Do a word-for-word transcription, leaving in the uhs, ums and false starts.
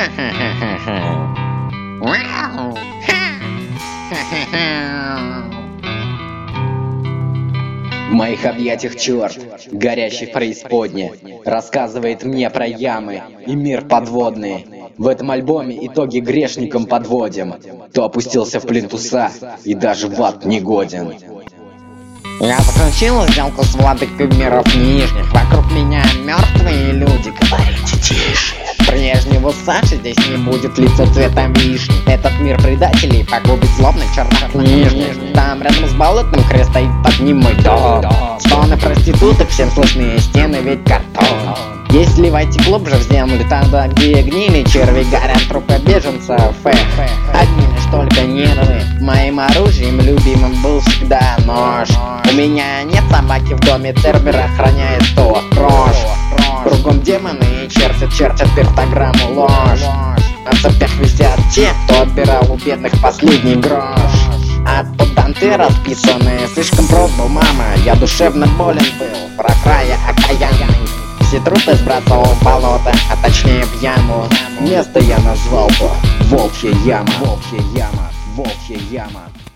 В моих объятиях черт, горящий в преисподне, рассказывает мне про ямы и мир подводный. В этом альбоме итоги грешникам подводим. Кто опустился в плинтуса и даже в ад не годен. Я заключил сделку с владыкой миров нижних. Вокруг меня мертвые люди. Говорите тише. Прежнего Саши здесь не будет, лицо цвета вишни. Этот мир предателей погубит злобный чернокнижник. Там рядом с болотным крест стоит под ним мой дом. Стоны проституток, всем слышные стены, ведь картон. Если войти глубже в землю, там, где гнили черви, горят трупы беженцев, эх, одни лишь только нервы. Моим оружием любимым был всегда нож. У меня нет собаки в доме, Цербер охраняет сто рож. Кругом демоны и черти чертят пентаграмму ложь. На цепях висят те, кто отбирал у бедных последний грош. А под данты расписанные, слишком прост был, мама. Я душевно болен был, про края окаянный. Все трупы сбрасывал в болото, а точнее в яму. Место я назвал бы Волчья яма. Волчья яма, волчья яма.